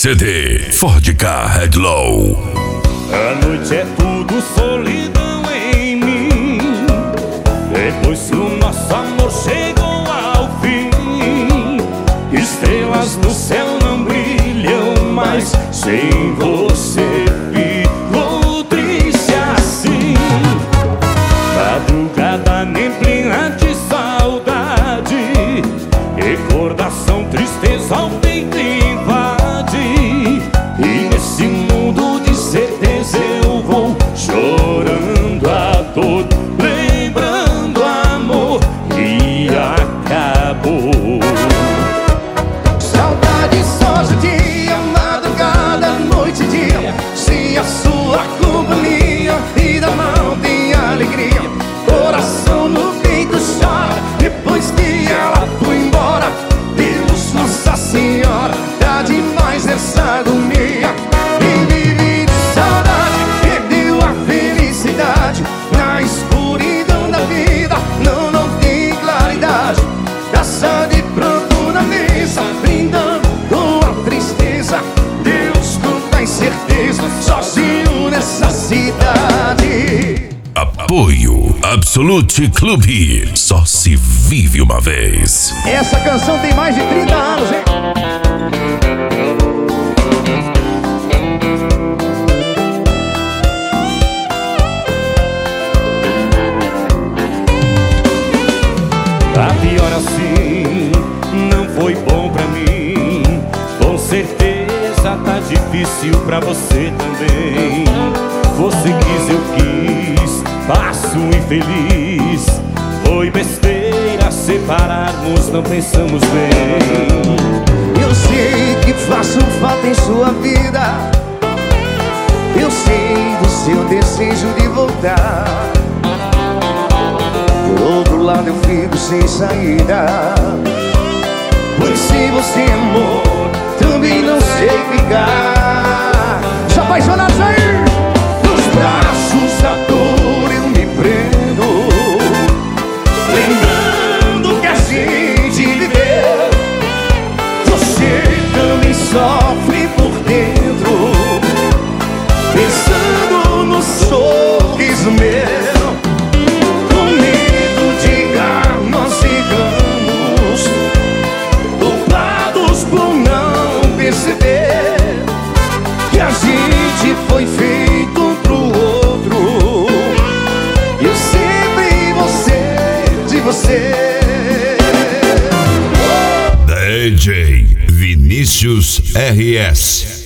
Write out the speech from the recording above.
CD Ford Ka Headlow. A noite é tudo solidão em mim. Depois que o nosso amor chegou ao fim, estrelas no céu não brilham mais. Sem você ficou triste assim. Madrugada neblina de saudade, recordação, tristeza ao peito invade. E nesse mundo de certeza eu vou chorando a dor, lembrando o amor que acabou. Saudade só de dia, madrugada, noite e dia. Sem a sua companhia, vida não tem alegria. Coração no peito chora, depois que ela foi embora. Deus, Nossa Senhora, tá demais essa agonia. Quem vive de saudade perdeu a felicidade. Na escuridão da vida não tem claridade. Taça de pranto na mesa, brindando com a tristeza. Deus não tem certeza, sozinho nessa cidade. Apoio Absolute Clube. Só se vive uma vez. Essa canção tem mais de 30 anos, hein? Tá pior assim, não foi bom pra mim. Com certeza tá difícil pra você também. Você quis, eu quis, passo infeliz. Foi besteira separarmos, não pensamos bem. Eu sei que faço falta em sua vida. Eu sei do seu desejo de voltar. Por outro lado eu fico sem saída, pois se você amor, também não sei ficar. Os apaixonados aí! Nos braços da dor eu me prendo, lembrando que a gente viveu. Você também sofre por dentro, pensando no sorriso meu. Com medo de errar nós ficamos culpados por não perceber que a gente foi feito um pro outro. Eu sempre você de você. DJ Vinícius RS.